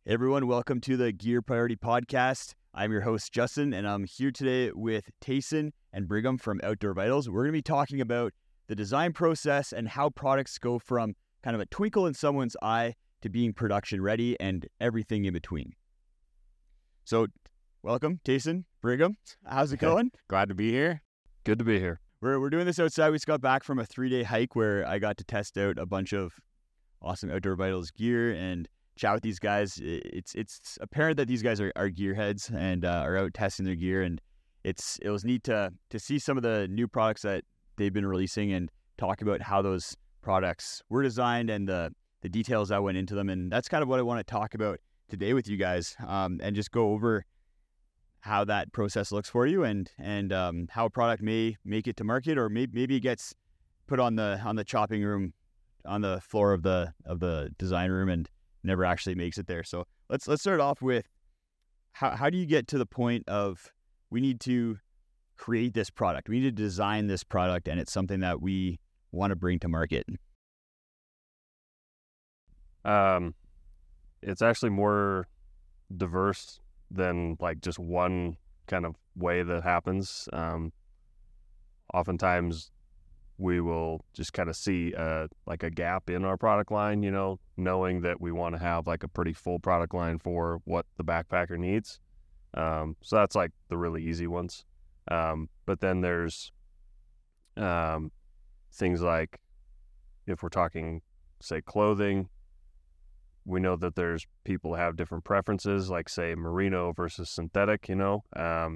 Hey everyone, welcome to the Gear Priority Podcast. I'm your host, Justin, and I'm here today with Tayson and Brigham from Outdoor Vitals. We're going to be talking about the design process and how products go from kind of a twinkle in someone's eye to being production ready and everything in between. So, welcome, Tayson, Brigham. How's it going? Glad to be here. Good to be here. We're doing this outside. We just got back from a 3-day hike where I got to test out a bunch of awesome Outdoor Vitals gear and chat with these guys. It's apparent that these guys are gearheads and are out testing their gear, and it was neat to see some of the new products that they've been releasing and talk about how those products were designed and the details that went into them. And that's kind of what I want to talk about today with you guys, and just go over how that process looks for you and how a product may make it to market, or maybe it gets put on the chopping room on the floor of the design room and never actually makes it there. So let's start off with how do you get to the point of we need to create this product, we need to design this product, and it's something that we want to bring to market? It's actually more diverse than like just one kind of way that happens. Oftentimes we will just kind of see like a gap in our product line, knowing that we want to have like a pretty full product line for what the backpacker needs. So that's like the really easy ones. But then there's things like, if we're talking, say, clothing, we know that there's people who have different preferences, like say merino versus synthetic, but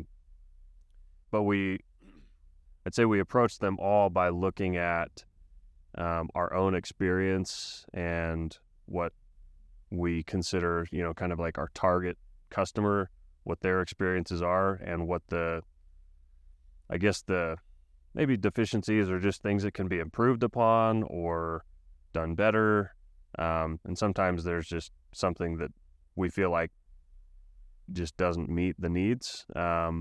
I'd say we approach them all by looking at our own experience and what we consider, kind of like our target customer, what their experiences are, and what maybe deficiencies or just things that can be improved upon or done better. And sometimes there's just something that we feel like just doesn't meet the needs. So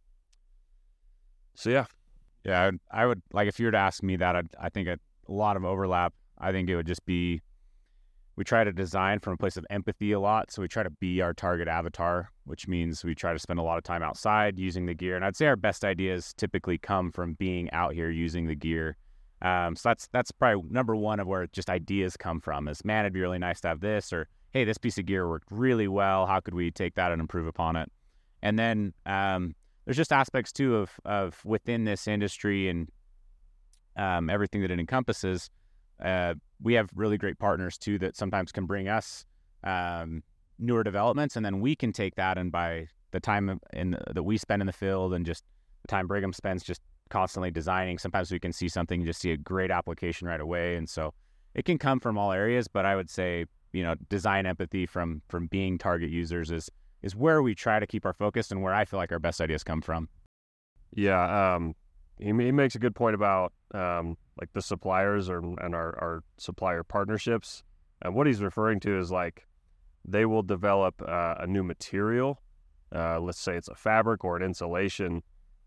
yeah. Yeah, I would, like, if you were to ask me that, I think a lot of overlap. I think it would just be, we try to design from a place of empathy a lot. So we try to be our target avatar, which means we try to spend a lot of time outside using the gear. And I'd say our best ideas typically come from being out here using the gear. So that's probably number one of where just ideas come from, is, man, it'd be really nice to have this, or, hey, this piece of gear worked really well. How could we take that and improve upon it? And then there's just aspects too of within this industry and everything that it encompasses. We have really great partners too that sometimes can bring us newer developments, and then we can take that, and by the time that we spend in the field and just the time Brigham spends just constantly designing, sometimes we can see something and just see a great application right away. And so it can come from all areas, but I would say, design empathy from being target users is where we try to keep our focus and where I feel like our best ideas come from. Yeah, he makes a good point about like the suppliers and our supplier partnerships. And what he's referring to is like they will develop a new material. Let's say it's a fabric or an insulation,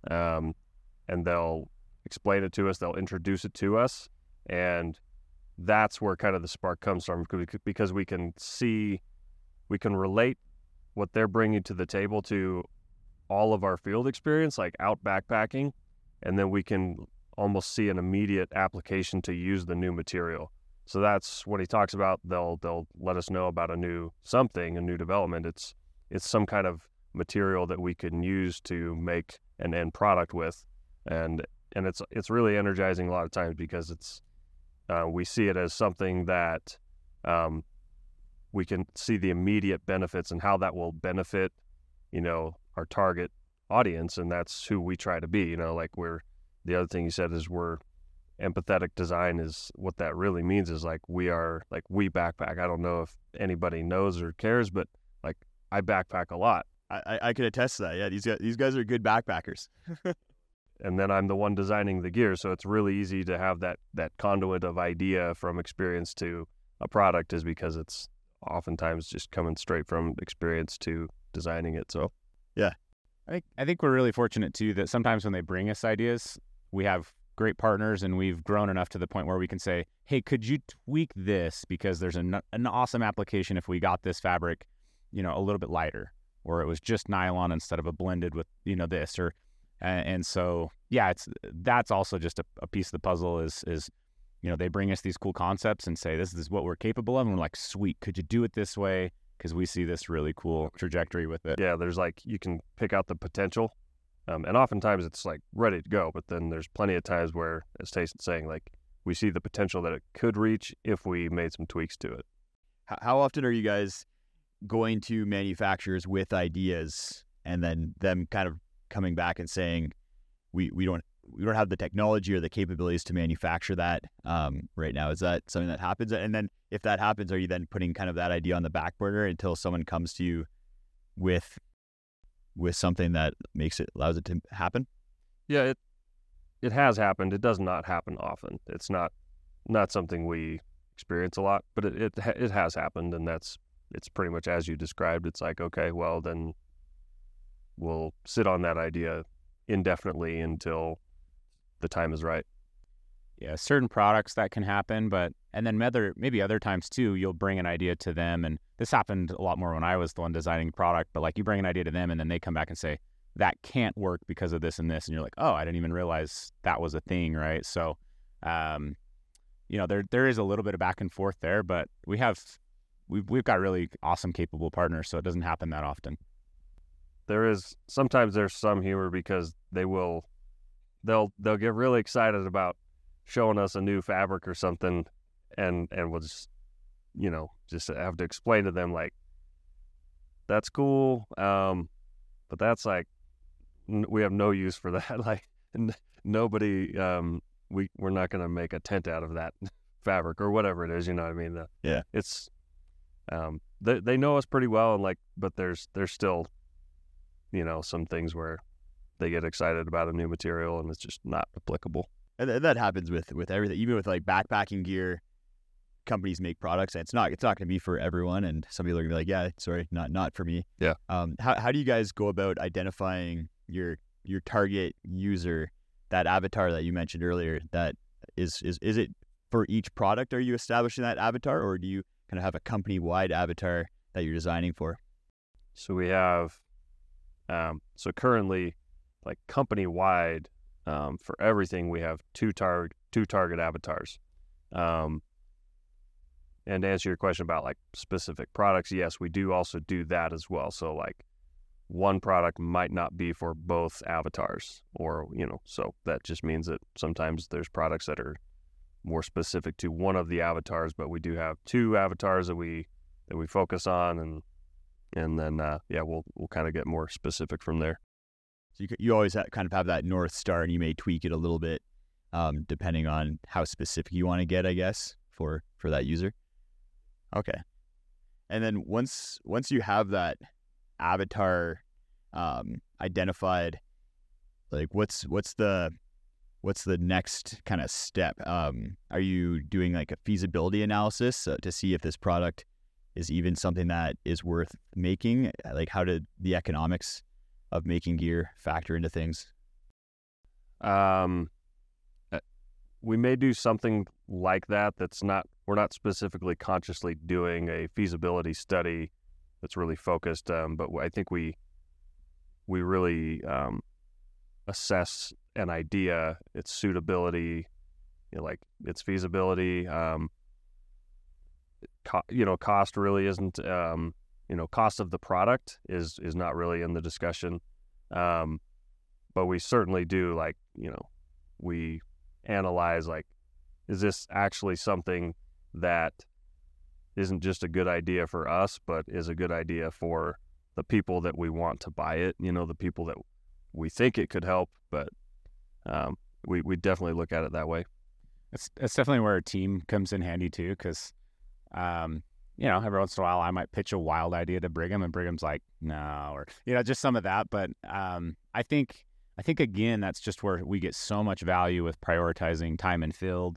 and they'll explain it to us. They'll introduce it to us, and that's where kind of the spark comes from, because we can relate what they're bringing to the table to all of our field experience, like out backpacking, and then we can almost see an immediate application to use the new material. So that's what he talks about. They'll let us know about a new development. It's some kind of material that we can use to make an end product with, and it's really energizing a lot of times, because it's we see it as something that we can see the immediate benefits and how that will benefit, our target audience, and that's who we try to be. The other thing you said is we're empathetic design. Is what that really means is like we backpack. I don't know if anybody knows or cares, but like I backpack a lot. I could attest to that. Yeah, these guys are good backpackers. And then I'm the one designing the gear, so it's really easy to have that conduit of idea from experience to a product, is because it's oftentimes just coming straight from experience to designing it. So yeah, I think we're really fortunate too that sometimes when they bring us ideas, we have great partners, and we've grown enough to the point where we can say, hey, could you tweak this, because there's an awesome application if we got this fabric a little bit lighter, or it was just nylon instead of a blended with, this, or, and so, yeah, that's also just a piece of the puzzle is, they bring us these cool concepts and say, this is what we're capable of. And we're like, sweet, could you do it this way? Because we see this really cool trajectory with it. Yeah, there's like, you can pick out the potential. And oftentimes it's like ready to go, but then there's plenty of times where, as Tayson's saying, like we see the potential that it could reach if we made some tweaks to it. How often are you guys going to manufacturers with ideas and then them kind of coming back and saying, we don't have the technology or the capabilities to manufacture that right now? Is that something that happens? And then if that happens, are you then putting kind of that idea on the back burner until someone comes to you with something that allows it to happen? Yeah, it has happened. It does not happen often. It's not something we experience a lot, but it has happened, and it's pretty much as you described. It's like, okay, well then we'll sit on that idea indefinitely until the time is right. Yeah, certain products that can happen, and then maybe other times too, you'll bring an idea to them, and this happened a lot more when I was the one designing product, but like you bring an idea to them and then they come back and say, that can't work because of this and this, and you're like, oh, I didn't even realize that was a thing, right? So, there is a little bit of back and forth there, but we've got really awesome, capable partners, so it doesn't happen that often. Sometimes there's some humor because they'll get really excited about showing us a new fabric or something, and we'll just have to explain to them like, that's cool, but that's like, we have no use for that. Like nobody, we're not going to make a tent out of that fabric or whatever it is. You know what I mean? Yeah. It's, they know us pretty well, and but there's still, some things where they get excited about a new material and it's just not applicable. And that happens with everything, even with like backpacking gear. Companies make products, and it's not going to be for everyone. And some people are gonna be like, yeah, sorry, not for me. Yeah. How do you guys go about identifying your target user, that avatar that you mentioned earlier? That is it for each product? Are you establishing that avatar, or do you kind of have a company-wide avatar that you're designing for? So we have, currently, like company-wide, for everything, we have two target avatars. And to answer your question about like specific products, yes, we do also do that as well. So like one product might not be for both avatars, or, so that just means that sometimes there's products that are more specific to one of the avatars, but we do have two avatars that we focus on, and then, we'll kind of get more specific from there. So you always kind of have that North Star, and you may tweak it a little bit depending on how specific you want to get, I guess, for that user. Okay. And then once you have that avatar identified, like what's the next kind of step? Are you doing like a feasibility analysis to see if this product is even something that is worth making? Like, how did the economics of making gear factor into things? We may do something like that. We're not specifically consciously doing a feasibility study that's really focused, but I think we really assess an idea, its suitability, like its feasibility. Cost really isn't. Cost of the product is not really in the discussion, but we certainly do we analyze is this actually something that isn't just a good idea for us, but is a good idea for the people that we want to buy it, the people that we think it could help, but we definitely look at it that way. It's definitely where a team comes in handy too, because every once in a while I might pitch a wild idea to Brigham, and Brigham's like, no, or just some of that. But I think again, that's just where we get so much value with prioritizing time and field,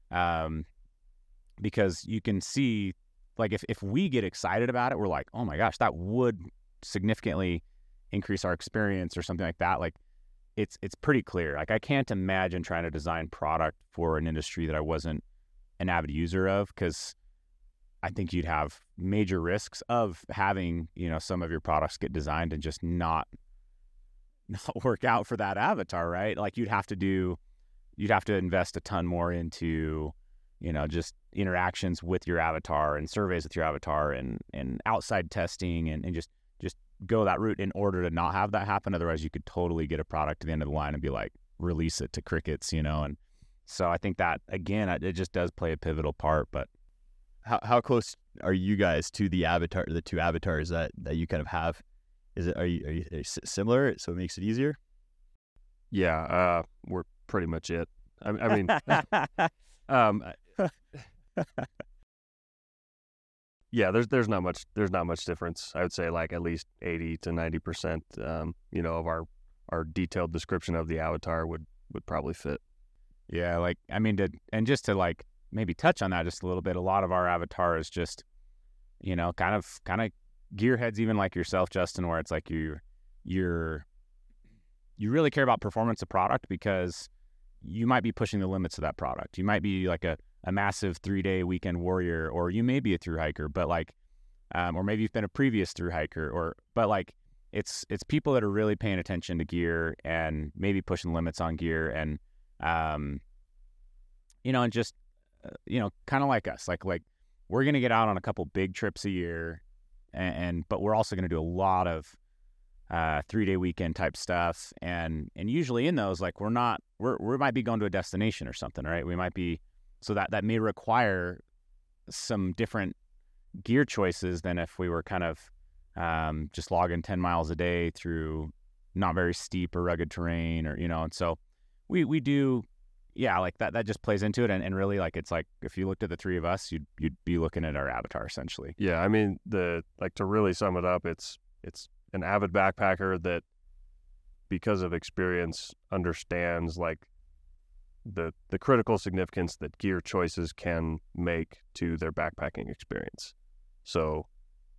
because you can see, like, if we get excited about it, we're like, oh my gosh, that would significantly increase our experience or something like that. Like, it's pretty clear. Like, I can't imagine trying to design product for an industry that I wasn't an avid user of, because I think you'd have major risks of having, some of your products get designed and just not work out for that avatar, right? Like you'd have to invest a ton more into, just interactions with your avatar and surveys with your avatar and outside testing and just go that route in order to not have that happen. Otherwise you could totally get a product to the end of the line and be like, release it to crickets, and so I think that again, it just does play a pivotal part. But how close are you guys to the two avatars that you kind of have? Are you similar, so it makes it easier? Yeah, we're pretty much it. I mean, yeah, there's not much difference. I would say like at least 80 to 90%, of our detailed description of the avatar would probably fit. Yeah, like just to like maybe touch on that just a little bit. A lot of our avatar is just, kind of gearheads, even like yourself, Justin, where it's like you really care about performance of product because you might be pushing the limits of that product. You might be like a massive 3-day weekend warrior, or you may be a thru hiker, but like, or maybe you've been a previous thru hiker, but like it's people that are really paying attention to gear and maybe pushing limits on gear and, and just, kind of like us, like we're going to get out on a couple big trips a year but we're also going to do a lot of 3-day weekend type stuff. And usually in those, like we might be going to a destination or something, right? We might be, so that may require some different gear choices than if we were kind of just logging 10 miles a day through not very steep or rugged terrain, or, and so we do, yeah, like that just plays into it. And really, like, it's like, if you looked at the three of us, you'd be looking at our avatar essentially. Yeah. I mean, to really sum it up, it's an avid backpacker that, because of experience, understands like the critical significance that gear choices can make to their backpacking experience. So,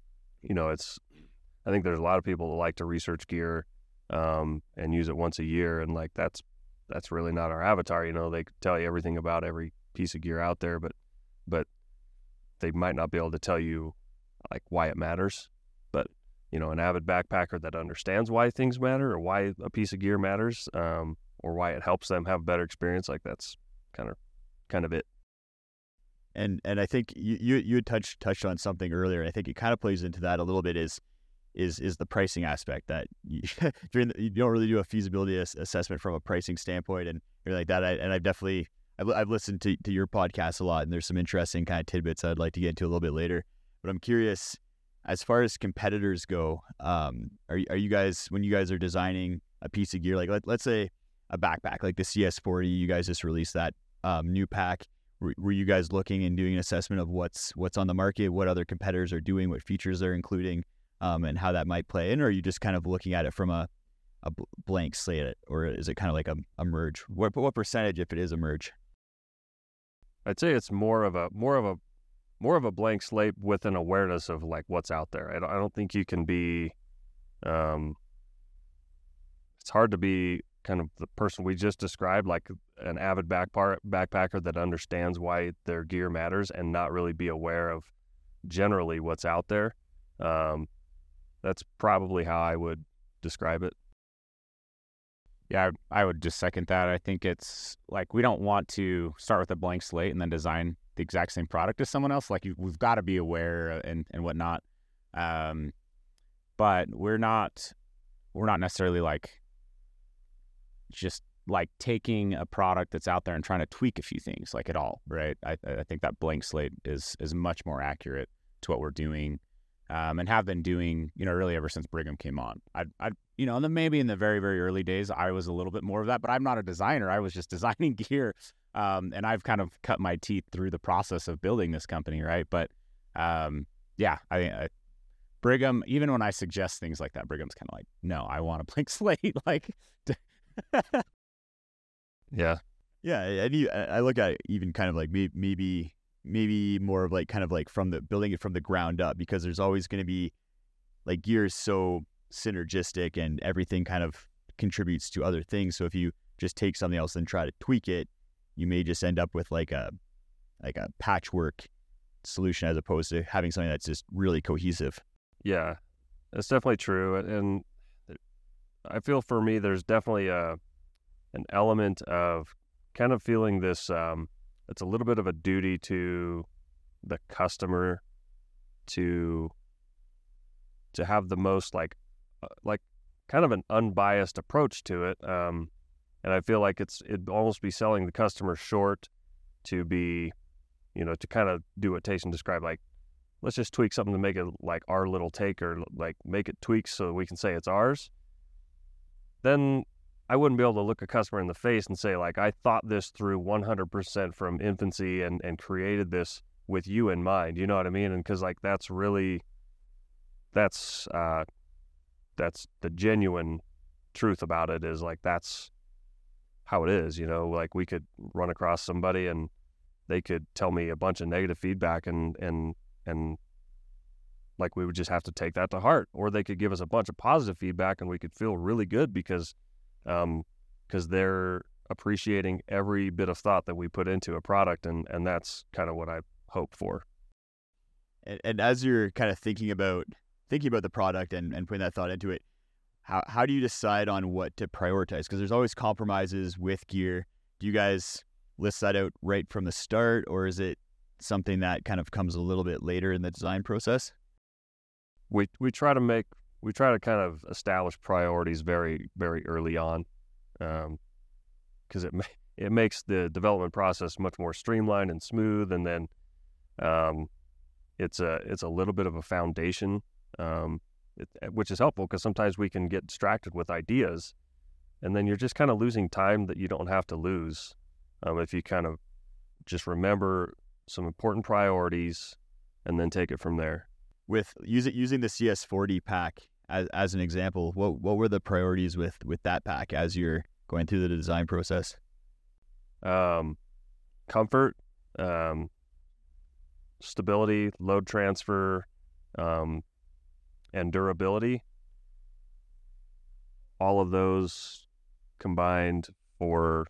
I think there's a lot of people that like to research gear and use it once a year, and like that's really not our avatar. They could tell you everything about every piece of gear out there, but they might not be able to tell you like why it matters. But an avid backpacker that understands why things matter, or why a piece of gear matters, or why it helps them have a better experience, like that's kind of it. And I think you had touched on something earlier, and I think it kind of plays into that a little bit, is the pricing aspect, that you don't really do a feasibility assessment from a pricing standpoint and everything like that. I've listened to your podcast a lot, and there's some interesting kind of tidbits I'd like to get into a little bit later. But I'm curious, as far as competitors go, are you guys, when you guys are designing a piece of gear, like let's say a backpack like the CS40, you guys just released that new pack. Were you guys looking and doing an assessment of what's on the market, what other competitors are doing, what features they're including, and how that might play in? Or are you just kind of looking at it from a blank slate, or is it kind of like a merge? What percentage, if it is a merge? I'd say it's more of a blank slate with an awareness of like what's out there. I don't think you can be. It's hard to be kind of the person we just described, like an avid backpacker that understands why their gear matters and not really be aware of generally what's out there. That's probably how I would describe it. Yeah, I would just second that. I think it's like, we don't want to start with a blank slate and then design the exact same product as someone else. Like, we've got to be aware and whatnot. But we're not necessarily like just like taking a product that's out there and trying to tweak a few things like at all, right? I think that blank slate is much more accurate to what we're doing, and have been doing, really ever since Brigham came on. And then maybe in the very, very early days, I was a little bit more of that, but I'm not a designer. I was just designing gear. And I've kind of cut my teeth through the process of building this company, right? But yeah, I Brigham, even when I suggest things like that, Brigham's kind of like, no, I want a blank slate. Like, yeah. And I look at it even kind of like maybe more of like kind of like from the building it from the ground up, because there's always going to be like, gear is so synergistic and everything kind of contributes to other things. So if you just take something else and try to tweak it, you may just end up with like a patchwork solution as opposed to having something that's just really cohesive. Yeah, that's definitely true. And I feel for me, there's definitely an element of kind of feeling this, it's a little bit of a duty to the customer to have the most like kind of an unbiased approach to it. And I feel like it'd almost be selling the customer short to be, to kind of do what Tayson described, like, let's just tweak something to make it like our little take, or like make it tweaks so we can say it's ours. Then I wouldn't be able to look a customer in the face and say, like, I thought this through 100% from infancy and created this with you in mind. You know what I mean? And because like that's the genuine truth about it, is like that's how it is. Like we could run across somebody and they could tell me a bunch of negative feedback and like we would just have to take that to heart, or they could give us a bunch of positive feedback and we could feel really good because they're appreciating every bit of thought that we put into a product, and that's kind of what I hope for. And as you're kind of thinking about the product and putting that thought into it, how do you decide on what to prioritize? Because there's always compromises with gear. Do you guys list that out right from the start, or is it something that kind of comes a little bit later in the design process? We try to kind of establish priorities very, very early on, because it makes the development process much more streamlined and smooth, and then it's a little bit of a foundation, which is helpful because sometimes we can get distracted with ideas, and then you're just kind of losing time that you don't have to lose if you kind of just remember some important priorities and then take it from there. With using the CS40 pack as an example, what were the priorities with that pack as you're going through the design process? Comfort, stability, load transfer, and durability. All of those combined for,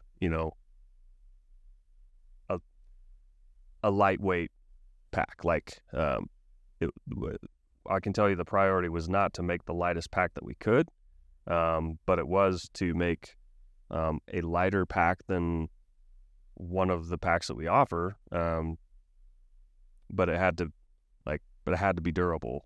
a lightweight pack. Like, I can tell you the priority was not to make the lightest pack that we could, but it was to make a lighter pack than one of the packs that we offer. But it had to be durable.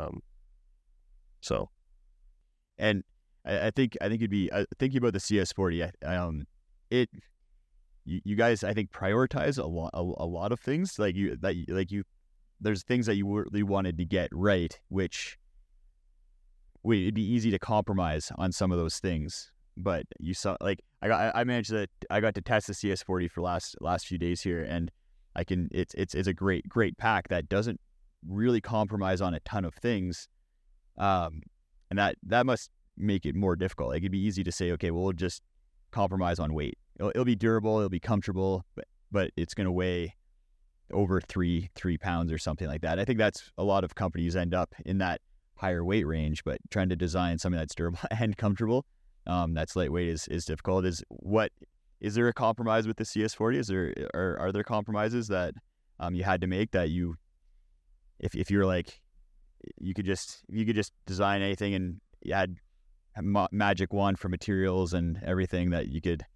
And I think you'd be thinking about the CS40. You guys, I think, prioritize a lot of things. There's things that you really wanted to get right, which it'd be easy to compromise on some of those things. But you saw, like, I got to test the CS40 for last few days here, and it's a great pack that doesn't really compromise on a ton of things, and that must make it more difficult. Like, it'd be easy to say, okay, well, we'll just compromise on weight. It'll be durable, it'll be comfortable, but it's going to weigh over 3 pounds or something like that. I think that's a lot of companies end up in that higher weight range, but trying to design something that's durable and comfortable, that's lightweight is difficult. Is there a compromise with the CS40? Are there compromises that you had to make that if you're like, you could just design anything and you had a magic wand for materials and everything that you could?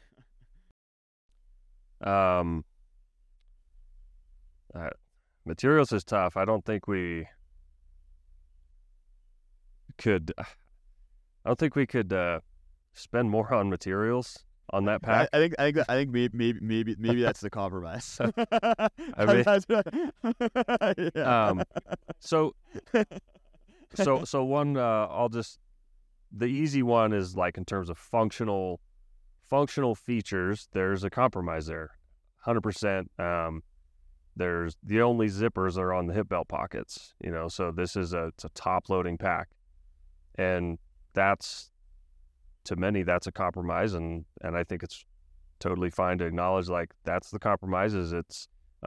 Materials is tough. I don't think we could spend more on materials on that pack. I think maybe that's the compromise. I mean, yeah. So one, the easy one is like in terms of functional features. There's a compromise there, 100%. There's the only zippers are on the hip belt pockets, so this is it's a top loading pack, and that's, to many, that's a compromise, and I think it's totally fine to acknowledge, like, that's the compromise. Is it's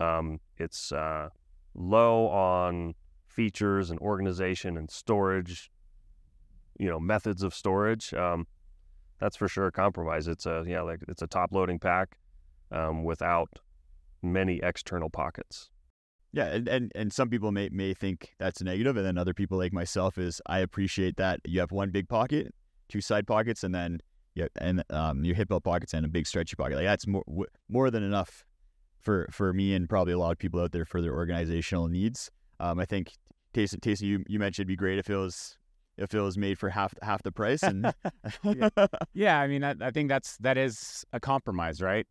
low on features and organization and storage, methods of storage. That's for sure a compromise. It's a top loading pack without many external pockets. Yeah, and some people may think that's a negative, and then other people like myself I appreciate that you have one big pocket, two side pockets, and then your hip belt pockets and a big stretchy pocket. Like that's more than enough for me and probably a lot of people out there for their organizational needs. I think Tayson, you mentioned it'd be great if it was made for half the price. And yeah, I mean, I think that is a compromise, right?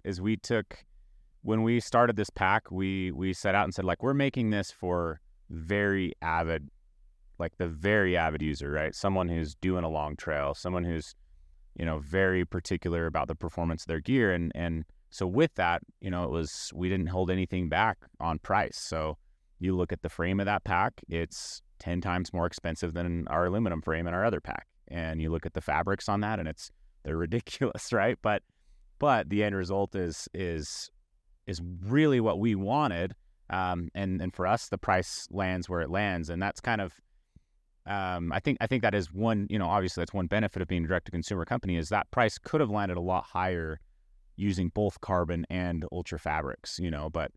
When we started this pack, we set out and said, like, we're making this for very avid, like the very avid user, right? Someone who's doing a long trail, someone who's, very particular about the performance of their gear. And so with that, we didn't hold anything back on price. So you look at the frame of that pack, it's 10 times more expensive than our aluminum frame in our other pack. And you look at the fabrics on that and they're ridiculous, right? But the end result is really what we wanted. And for us, the price lands where it lands. And that's kind of, I think that is one, obviously that's one benefit of being a direct to consumer company, is that price could have landed a lot higher using both carbon and ultra fabrics, but,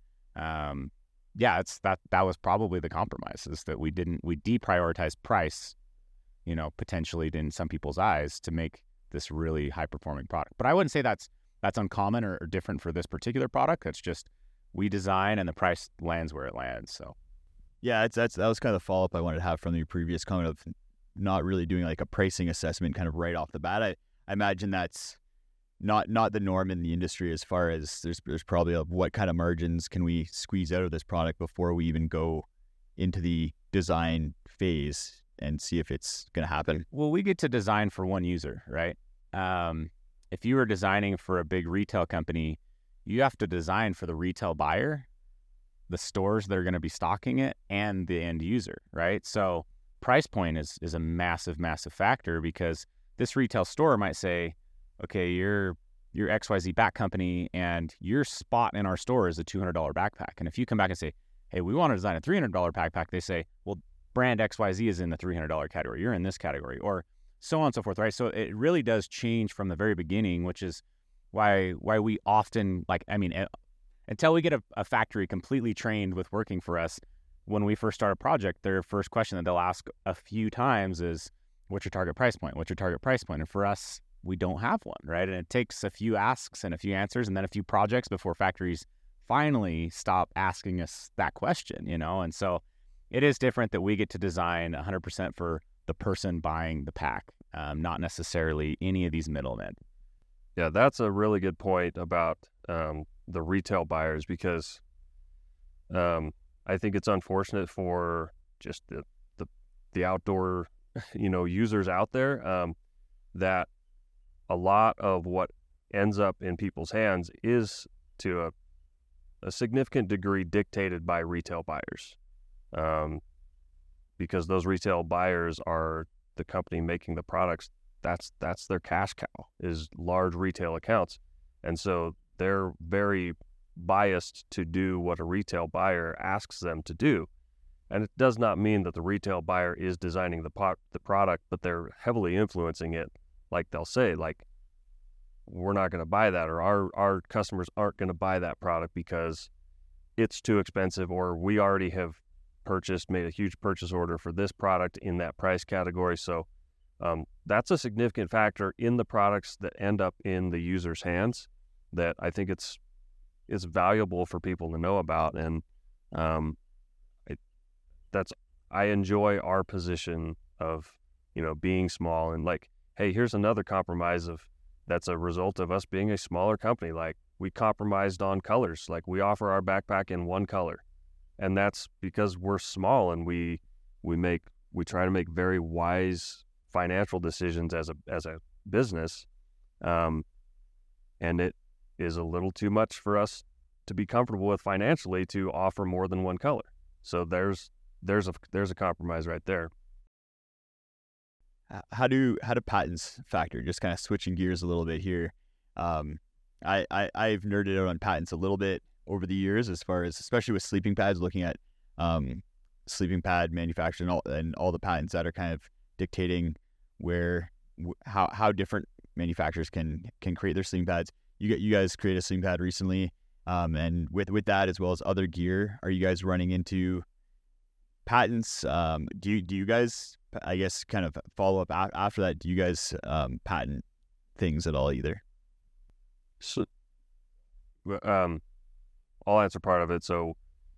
yeah, that was probably the compromise, is that we deprioritized price, potentially in some people's eyes, to make this really high performing product. But I wouldn't say that's uncommon or different for this particular product. That's just, we design and the price lands where it lands. So yeah, that was kind of the follow up I wanted to have from your previous comment of not really doing like a pricing assessment kind of right off the bat. I imagine that's not the norm in the industry, as far as there's probably what kind of margins can we squeeze out of this product before we even go into the design phase and see if it's going to happen. Well, we get to design for one user, right? If you were designing for a big retail company, you have to design for the retail buyer, the stores that are going to be stocking it, and the end user, right? So price point is a massive, massive factor, because this retail store might say, okay, you're XYZ back company, and your spot in our store is a $200 backpack. And if you come back and say, hey, we want to design a $300 backpack, they say, well, brand XYZ is in the $300 category. You're in this category, or so on and so forth, right? So it really does change from the very beginning, which is why we often, until we get a factory completely trained with working for us, when we first start a project, their first question that they'll ask a few times is, what's your target price point? What's your target price point? And for us, we don't have one, right? And it takes a few asks and a few answers and then a few projects before factories finally stop asking us that question, And so it is different that we get to design 100% for the person buying the pack, not necessarily any of these middlemen. Yeah, that's a really good point about the retail buyers, because I think it's unfortunate for just the outdoor, users out there, that a lot of what ends up in people's hands is to a significant degree dictated by retail buyers, because those retail buyers are the company making the products. That's their cash cow, is large retail accounts. And so they're very biased to do what a retail buyer asks them to do. And it does not mean that the retail buyer is designing the product, but they're heavily influencing it. Like they'll say, like, we're not going to buy that, or our customers aren't going to buy that product because it's too expensive, or we already have made a huge purchase order for this product in that price category. So that's a significant factor in the products that end up in the user's hands that I think it's valuable for people to know about. And I enjoy our position of, being small, and like, hey, here's another compromise that's a result of us being a smaller company. Like, we compromised on colors. Like, we offer our backpack in one color, and that's because we're small, and we try to make very wise financial decisions as a business, and it is a little too much for us to be comfortable with financially to offer more than one color. So there's a compromise right there. How do patents factor? Just kind of switching gears a little bit here. I've nerded out on patents a little bit over the years, as far as, especially with sleeping pads, looking at sleeping pad manufacturing and all the patents that are kind of dictating how different manufacturers can create their sleeping pads. You guys created a sleeping pad recently. And with that, as well as other gear, are you guys running into patents? Do you guys, I guess, kind of follow up after that? Do you guys patent things at all either? So, I'll answer part of it. So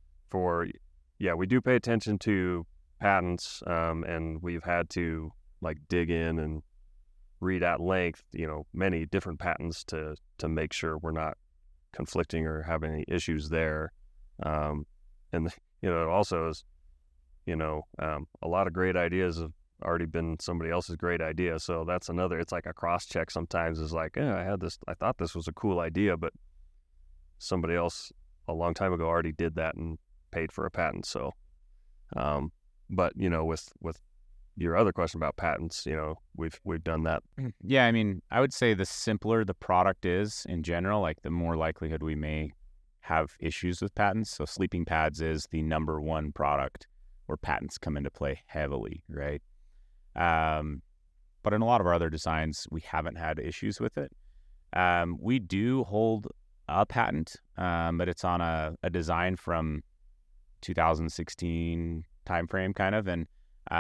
we do pay attention to patents, and we've had to like dig in and read at length, many different patents to make sure we're not conflicting or having any issues there. And it also is, a lot of great ideas have already been somebody else's great idea. So that's another, it's like a cross check sometimes, is like, I thought this was a cool idea, but somebody else a long time ago already did that and paid for a patent. So, but with your other question about patents, we've done that. Yeah, I mean, I would say the simpler the product is in general, like the more likelihood we may have issues with patents. So sleeping pads is the number one product where patents come into play heavily, right? But in a lot of our other designs, we haven't had issues with it. We do hold a patent, but it's on a design from 2016 timeframe kind of, and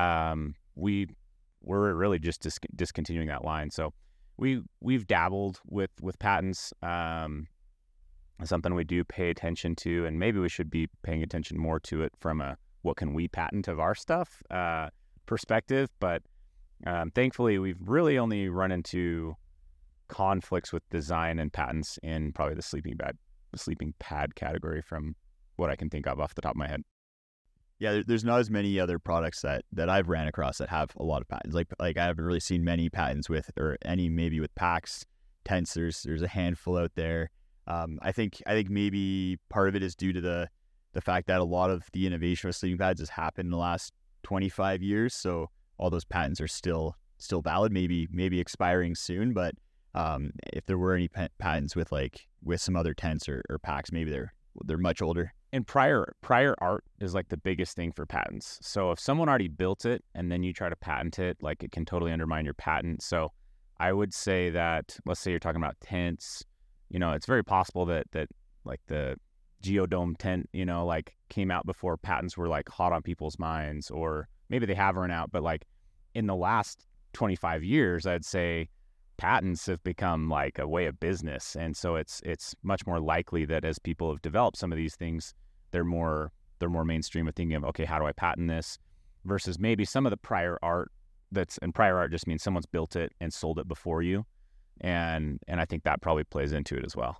we're really just discontinuing that line. So we've dabbled with patents. Something we do pay attention to, and maybe we should be paying attention more to it from a what can we patent of our stuff perspective. But thankfully, we've really only run into conflicts with design and patents in probably the sleeping pad category from what I can think of off the top of my head. Yeah, there's not as many other products that I've ran across that have a lot of patents. Like I haven't really seen many patents with, or any maybe with packs, tents. There's a handful out there. I think maybe part of it is due to the fact that a lot of the innovation with sleeping pads has happened in the last 25 years. So all those patents are still valid, maybe expiring soon. But if there were any patents with some other tents or packs, maybe they're much older. And prior art is like the biggest thing for patents. So if someone already built it and then you try to patent it, like it can totally undermine your patent. So I would say that, let's say you're talking about tents, it's very possible that like the Geodome tent, like came out before patents were like hot on people's minds, or maybe they have run out, but like in the last 25 years, I'd say patents have become like a way of business. And so it's much more likely that as people have developed some of these things, they're more mainstream of thinking of, okay, how do I patent this, versus maybe some of the prior art prior art just means someone's built it and sold it before you. And I think that probably plays into it as well.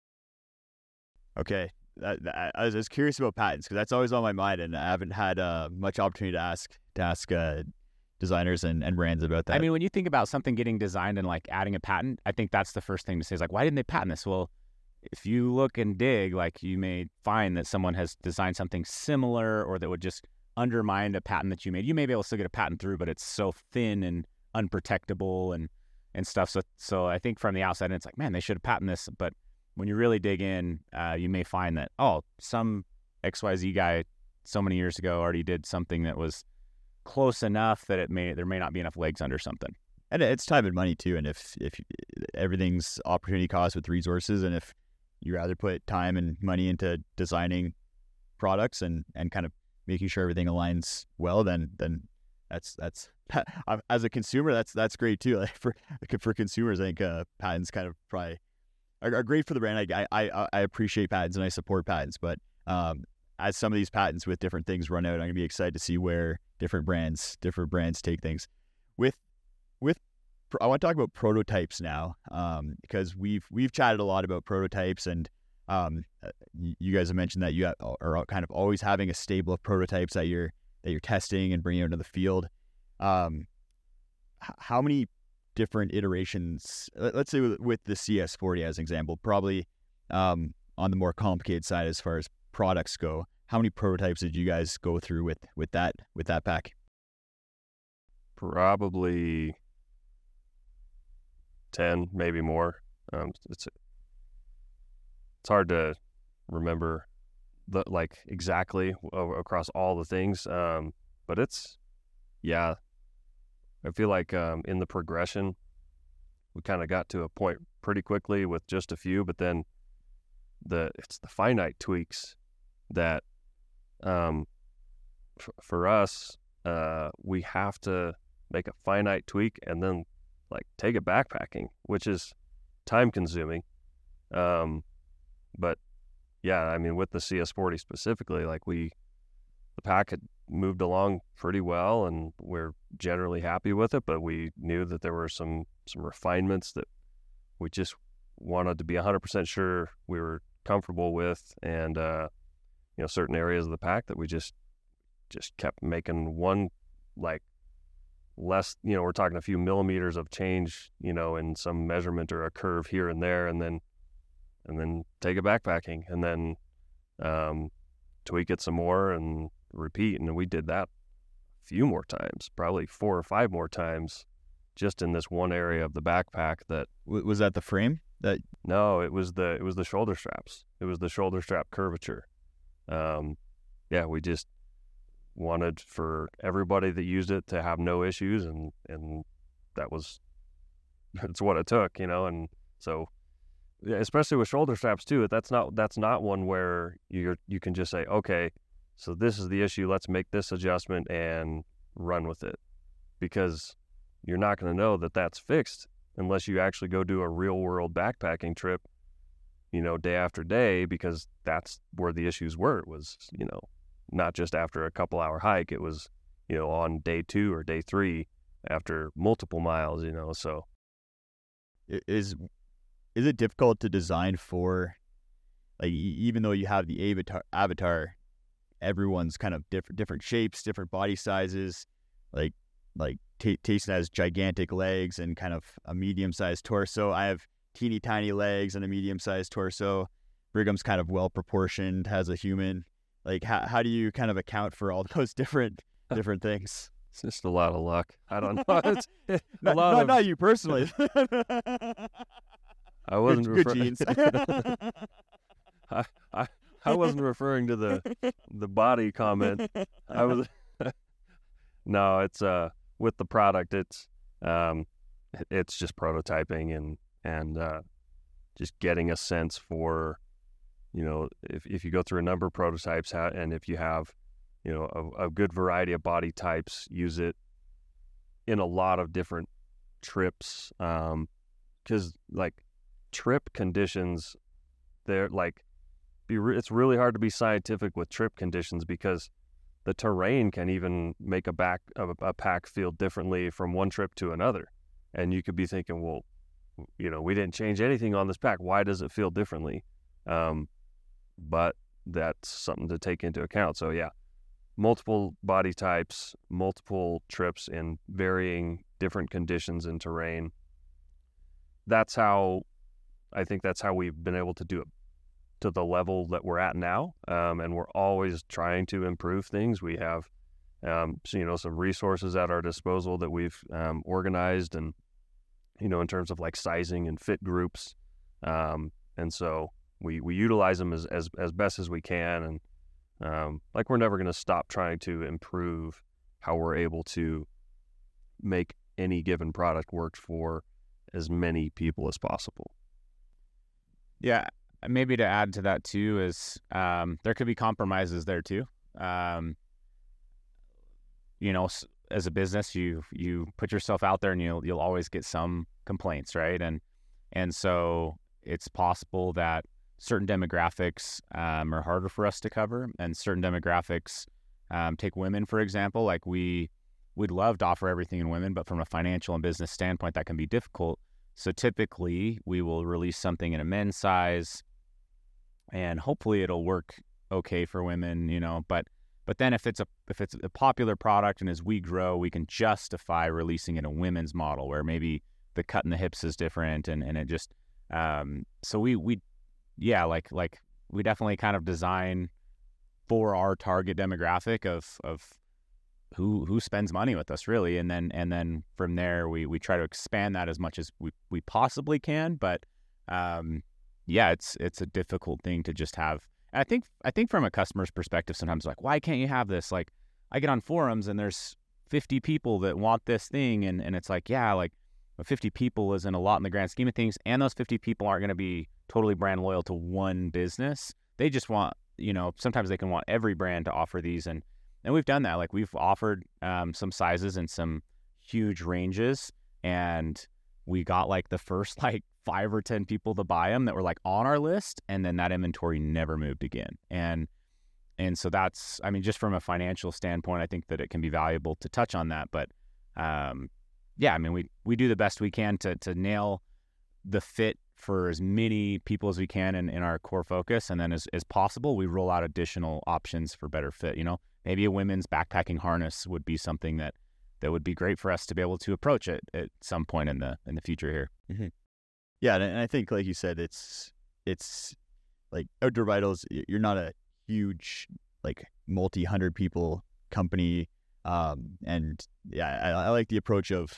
Okay. I was curious about patents because that's always on my mind, and I haven't had much opportunity to ask designers and brands about that. I mean, when you think about something getting designed and like adding a patent, I think that's the first thing to say is like, why didn't they patent this? Well, if you look and dig, like you may find that someone has designed something similar or that would just undermine a patent that you made. You may be able to still get a patent through, but it's so thin and unprotectable and stuff. So I think from the outside, it's like, man, they should have patented this. But when you really dig in, you may find that, some XYZ guy so many years ago already did something that was close enough that there may not be enough legs under something. And it's time and money too. And if everything's opportunity cost with resources, and if you rather put time and money into designing products and kind of making sure everything aligns well, then that's as a consumer, that's great too. Like for consumers, I think patents kind of probably are great for the brand. I appreciate patents and I support patents, but as some of these patents with different things run out, I'm gonna be excited to see where different brands take things. I want to talk about prototypes now, because we've chatted a lot about prototypes, and you guys have mentioned that you are kind of always having a stable of prototypes that you're testing and bringing out into the field. How many different iterations? Let's say with the CS40 as an example, probably on the more complicated side as far as products go. How many prototypes did you guys go through with that pack? Probably 10, maybe more. It's hard to remember exactly across all the things, but I feel like in the progression we kind of got to a point pretty quickly with just a few, but then it's the finite tweaks that for us, we have to make a finite tweak and then like take it backpacking, which is time consuming. But yeah, I mean, with the CS40 specifically, like the pack had moved along pretty well and we're generally happy with it, but we knew that there were some refinements that we just wanted to be 100% sure we were comfortable with, and certain areas of the pack that we just kept making one like less, we're talking a few millimeters of change, in some measurement or a curve here and there, and then take it backpacking, and then tweak it some more and repeat. And we did that a few more times, probably 4 or 5 more times, just in this one area of the backpack. That was that the frame? No, it was the shoulder straps. It was the shoulder strap curvature. We just wanted for everybody that used it to have no issues, and that's what it took, and so yeah, especially with shoulder straps too. That's not one where you can just say, okay, so this is the issue, let's make this adjustment and run with it, because you're not going to know that that's fixed unless you actually go do a real world backpacking trip, day after day, because that's where the issues were. It was, not just after a couple hour hike, it was, on day 2 or day 3 after multiple miles, so. Is it difficult to design for, like, even though you have the avatar, everyone's kind of different shapes, different body sizes, like Tayson has gigantic legs and kind of a medium-sized torso. I have teeny tiny legs and a medium-sized torso. Brigham's kind of well-proportioned, has a human. Like, how do you kind of account for all those different things? It's just a lot of luck. I don't know. It's not you personally. I wasn't good genes. I wasn't referring to the body comment. I was no, it's with the product, it's just prototyping and just getting a sense for, if you go through a number of prototypes, and if you have, a good variety of body types, use it in a lot of different trips, because like trip conditions, they're like, it's really hard to be scientific with trip conditions, because the terrain can even make a pack feel differently from one trip to another. And you could be thinking, well, we didn't change anything on this pack, why does it feel differently? But that's something to take into account. So yeah, multiple body types, multiple trips in varying different conditions and terrain. I think that's how we've been able to do it to the level that we're at now. And we're always trying to improve things. We have, some resources at our disposal that we've organized, and, in terms of like sizing and fit groups. And so we utilize them as best as we can. And we're never going to stop trying to improve how we're able to make any given product work for as many people as possible. Yeah, maybe to add to that too is there could be compromises there too. As a business, you put yourself out there, and you'll always get some complaints, right? And so it's possible that certain demographics are harder for us to cover, and certain demographics, take women for example. Like we'd love to offer everything in women, but from a financial and business standpoint, that can be difficult. So typically we will release something in a men's size, and hopefully it'll work okay for women, but then if it's a popular product, and as we grow, we can justify releasing in a women's model where maybe the cut in the hips is different, and it just so we definitely kind of design for our target demographic of who spends money with us, really, and then from there we try to expand that as much as we possibly can. But it's a difficult thing to just have. I think from a customer's perspective, sometimes like, why can't you have this? Like, I get on forums and there's 50 people that want this thing, and it's like, yeah, like 50 people isn't a lot in the grand scheme of things, and those 50 people aren't going to be totally brand loyal to one business. They just want, sometimes they can want every brand to offer these. And we've done that. Like we've offered some sizes and some huge ranges, and we got like the first like 5 or 10 people to buy them that were like on our list, and then that inventory never moved again. And so that's, I mean, just from a financial standpoint, I think that it can be valuable to touch on that. But yeah, I mean, we do the best we can to nail the fit for as many people as we can in our core focus. And then as possible, we roll out additional options for better fit. Maybe a women's backpacking harness would be something that would be great for us to be able to approach it at some point in the future here. Mm-hmm. Yeah. And I think, like you said, it's like Outdoor Vitals, you're not a huge, like multi-100 people company. And yeah, I like the approach of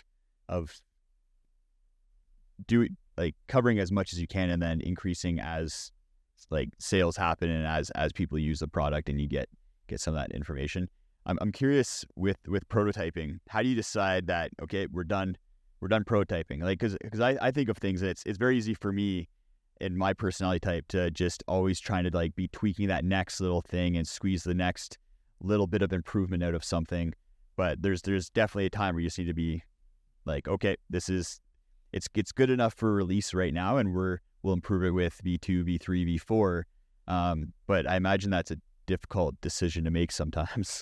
doing, like, covering as much as you can and then increasing as like sales happen and as people use the product and you get some of that information. I'm curious with prototyping, how do you decide that, okay, we're done prototyping? Like, cause I think of things that it's very easy for me in my personality type to just always trying to like be tweaking that next little thing and squeeze the next little bit of improvement out of something. But there's definitely a time where you just need to be like, okay, it's good enough for release right now, and we'll improve it with V2, V3, V4. But I imagine that's a difficult decision to make sometimes.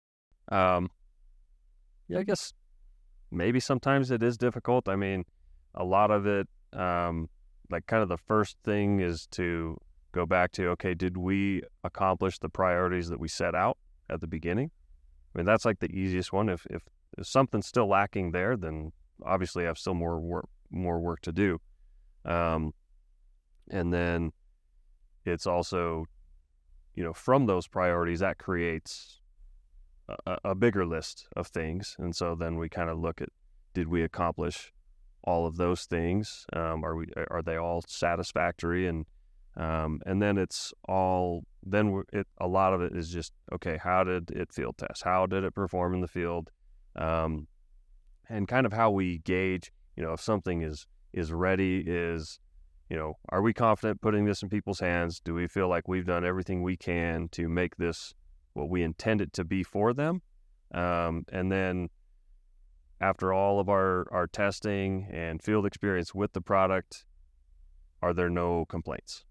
Yeah, I guess maybe sometimes it is difficult. I mean, a lot of it, like kind of the first thing is to go back to, okay, did we accomplish the priorities that we set out at the beginning? I mean, that's like the easiest one. If something's still lacking there, then obviously I have still more work to do. And then it's also, from those priorities, that creates a bigger list of things. And so then we kind of look at, did we accomplish all of those things? Are they all satisfactory? And then it's all, a lot of it is just, okay, how did it field test? How did it perform in the field? And kind of how we gauge, if something is ready, are we confident putting this in people's hands? Do we feel like we've done everything we can to make this what we intend it to be for them? And then after all of our testing and field experience with the product, are there no complaints?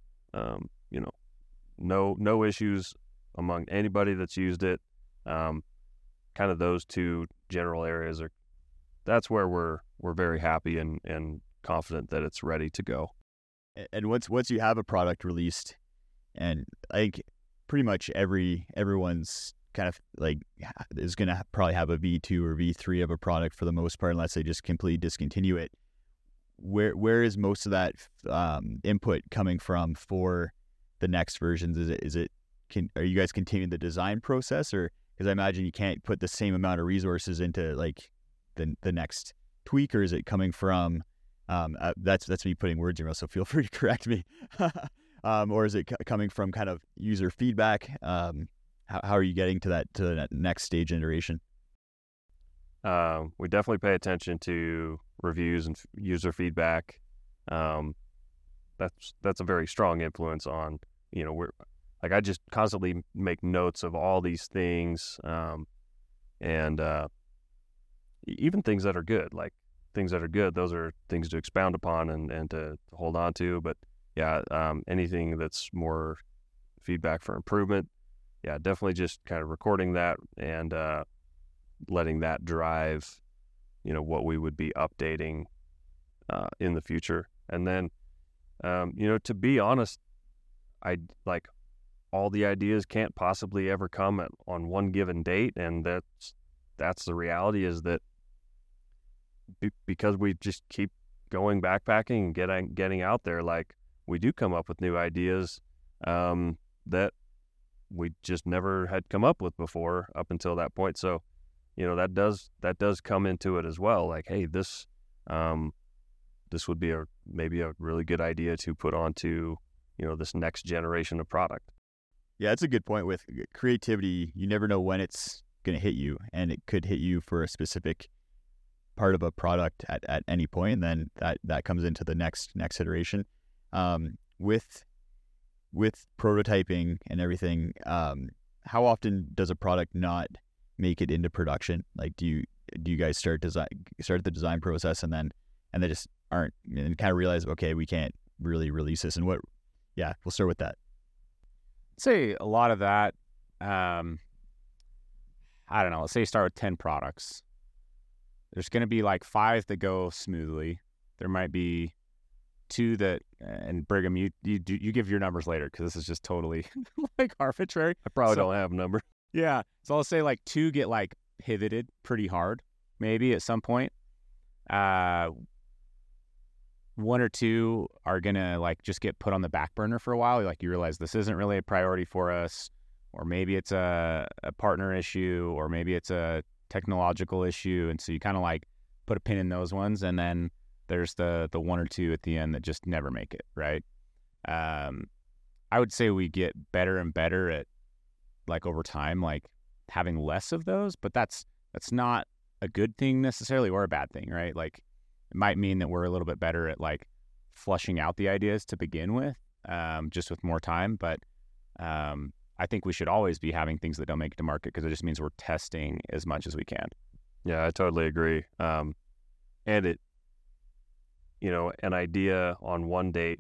No issues among anybody that's used it. Kind of those two general areas that's where we're very happy and confident that it's ready to go. And once you have a product released, and like pretty much everyone's kind of like is going to probably have a V2 or V3 of a product for the most part, unless they just completely discontinue it. Where is most of that input coming from for the next versions? Are you guys continuing the design process, or because I imagine you can't put the same amount of resources into like the next tweak, or is it coming from that's me putting words in your mouth, so feel free to correct me. Or is it coming from kind of user feedback? How are you getting to that next stage iteration? We definitely pay attention to reviews and user feedback. That's a very strong influence on, I just constantly make notes of all these things, and even things that are good. Like things that are good, those are things to expound upon and to hold on to. But yeah, anything that's more feedback for improvement, yeah, definitely just kind of recording that and letting that drive, what we would be updating in the future. And then, to be honest, I like all the ideas can't possibly ever come on one given date, and that's the reality, is that because we just keep going backpacking and getting out there, like we do come up with new ideas that we just never had come up with before up until that point. So, that does come into it as well. Like, hey, this would be maybe a really good idea to put onto, this next generation of product. Yeah, that's a good point. With creativity, you never know when it's going to hit you, and it could hit you for a specific part of a product at any point, and then that comes into the next iteration. with prototyping and everything, how often does a product not make it into production? Like, do you guys start the design process and they just aren't, and kind of realize, okay, we can't really release this? And we'll start with that. I'd say a lot of that, I don't know, let's say you start with 10 products. There's going to be like 5 that go smoothly. There might be 2 that, and Brigham, you give your numbers later because this is just totally like arbitrary. I probably don't have a number. Yeah. So I'll say like 2 get like pivoted pretty hard, maybe at some point. 1 or 2 are going to like just get put on the back burner for a while. Like you realize this isn't really a priority for us, or maybe it's a partner issue, or maybe it's a technological issue. And so you kind of like put a pin in those ones. And then there's the 1 or 2 at the end that just never make it, right? I would say we get better and better at, like, over time, like having less of those, but that's not a good thing necessarily or a bad thing, right? Like it might mean that we're a little bit better at like flushing out the ideas to begin with, just with more time. But I think we should always be having things that don't make it to market because it just means we're testing as much as we can. Yeah, I totally agree. And it, an idea on one date,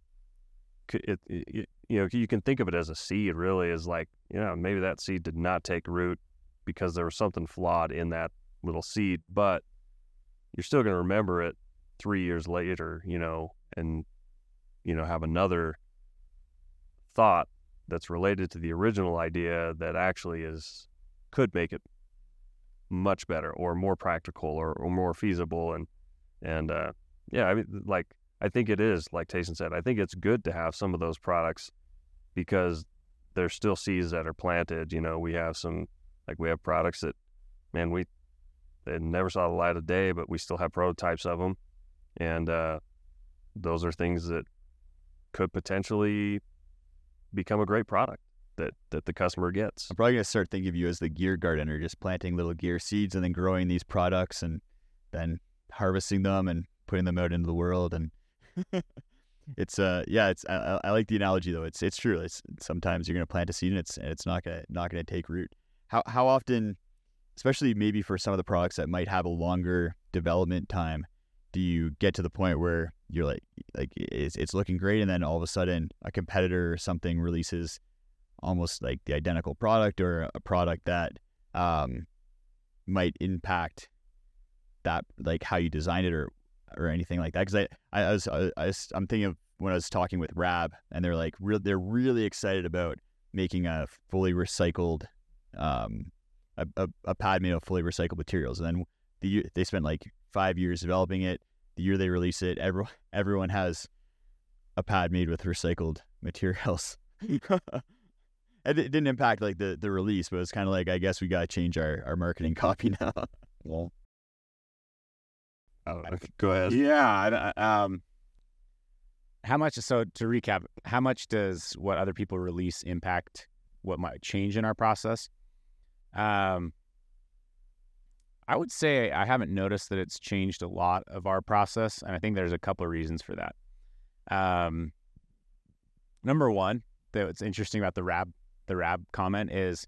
you can think of it as a seed, really, as like, maybe that seed did not take root because there was something flawed in that little seed, but you're still going to remember it 3 years later, and, have another thought that's related to the original idea that actually could make it much better or more practical or more feasible. And I mean, like, I think it is, like Tayson said, I think it's good to have some of those products because there's still seeds that are planted. We have products that, man, they never saw the light of day, but we still have prototypes of them. And those are things that could potentially become a great product that the customer gets. I'm probably going to start thinking of you as the gear gardener, just planting little gear seeds and then growing these products and then harvesting them and putting them out into the world. And I like the analogy though. It's true. It's sometimes you're going to plant a seed and it's not going to take root. How often, especially maybe for some of the products that might have a longer development time, do you get to the point where you're like it's looking great, and then all of a sudden a competitor or something releases almost like the identical product or a product that might impact that, like how you designed it or anything like that? Because I'm thinking of when I was talking with Rab, and they're like they're really excited about making a fully recycled a pad made of fully recycled materials, and then they spent like 5 years developing it. The year they release it, everyone has a pad made with recycled materials. And it didn't impact like the release, but it's kind of like, I guess we got to change our marketing copy now. Well, go ahead. Yeah. So to recap, how much does what other people release impact what might change in our process? I would say I haven't noticed that it's changed a lot of our process, and I think there's a couple of reasons for that. Number one, what's interesting about the Rab comment is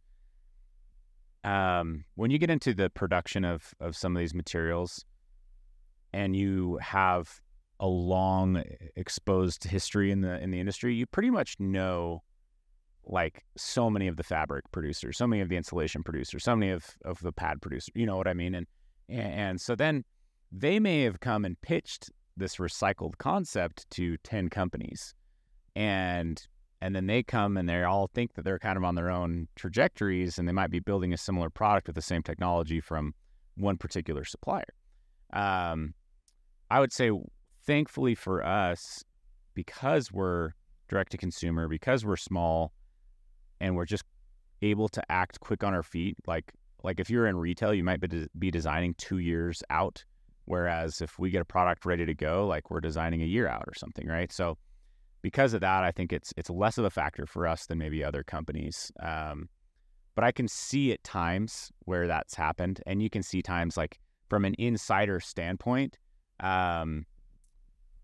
when you get into the production of some of these materials and you have a long exposed history in the industry, you pretty much know like so many of the fabric producers, so many of the insulation producers, so many of the pad producers, you know what I mean? And so then they may have come and pitched this recycled concept to 10 companies. And then they come and they all think that they're kind of on their own trajectories, and they might be building a similar product with the same technology from one particular supplier. I would say, thankfully for us, because we're direct to consumer, because we're small, and we're just able to act quick on our feet. Like if you're in retail, you might be designing 2 years out, whereas if we get a product ready to go, like we're designing a year out or something, right? So because of that, I think it's less of a factor for us than maybe other companies. But I can see at times where that's happened, and you can see times like from an insider standpoint,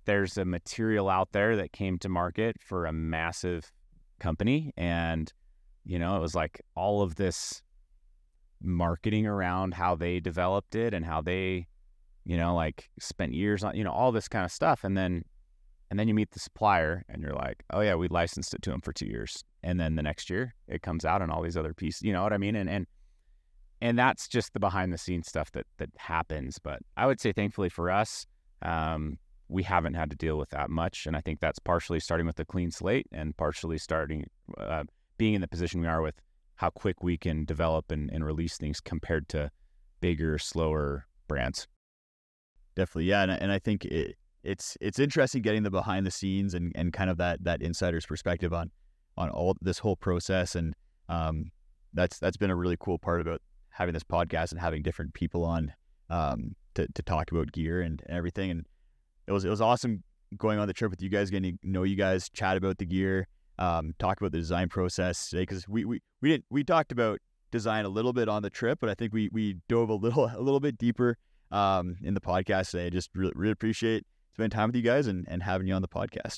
there's a material out there that came to market for a massive company, and it was like all of this marketing around how they developed it and how they like spent years on all this kind of stuff, and then you meet the supplier and you're like, oh yeah, we licensed it to them for 2 years, and then the next year it comes out and all these other pieces, you know what I mean? And that's just the behind the scenes stuff that happens. But I would say thankfully for us, we haven't had to deal with that much. And I think that's partially starting with a clean slate and partially being in the position we are with how quick we can develop and release things compared to bigger, slower brands. Definitely. Yeah. And I think it's interesting getting the behind the scenes and kind of that insider's perspective on all this whole process. And that's been a really cool part about having this podcast and having different people on to talk about gear and everything. And it was awesome going on the trip with you guys, getting to know you guys, chat about the gear, talk about the design process today, because we talked about design a little bit on the trip, but I think we dove a little bit deeper in the podcast today. I just really appreciate spending time with you guys and having you on the podcast.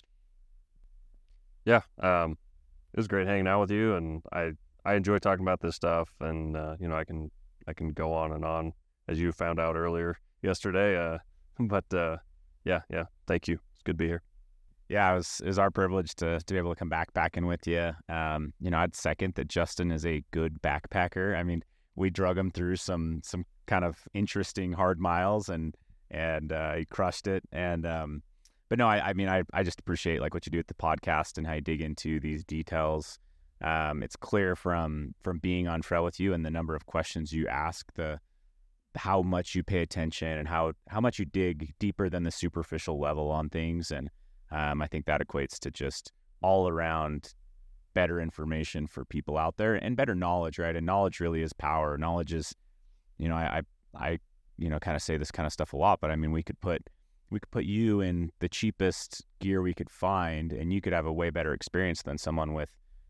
Yeah, it was great hanging out with you, and I enjoy talking about this stuff, and I can go on and on, as you found out earlier yesterday. But yeah, thank you. It's good to be here. Yeah, it was our privilege to be able to come back in with you. I'd second that Justin is a good backpacker. I mean, we drug him through some kind of interesting hard miles, and he crushed it. And but no, I just appreciate like what you do with the podcast and how you dig into these details. It's clear from being on trail with you and the number of questions you ask, how much you pay attention and how much you dig deeper than the superficial level on things. And I think that equates to just all around better information for people out there and better knowledge, right? And knowledge really is power. Knowledge is, I kind of say this kind of stuff a lot, but I mean, we could put you in the cheapest gear we could find, and you could have a way better experience than someone with,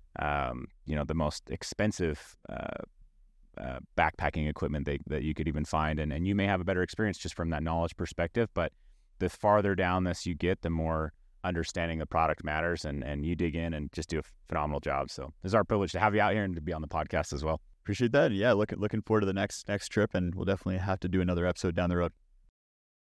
the most expensive backpacking equipment that you could even find, and you may have a better experience just from that knowledge perspective. But the farther down this you get, the more understanding the product matters, and you dig in and just do a phenomenal job. So it's our privilege to have you out here and to be on the podcast as well. Appreciate that. Yeah, looking forward to the next trip, and we'll definitely have to do another episode down the road.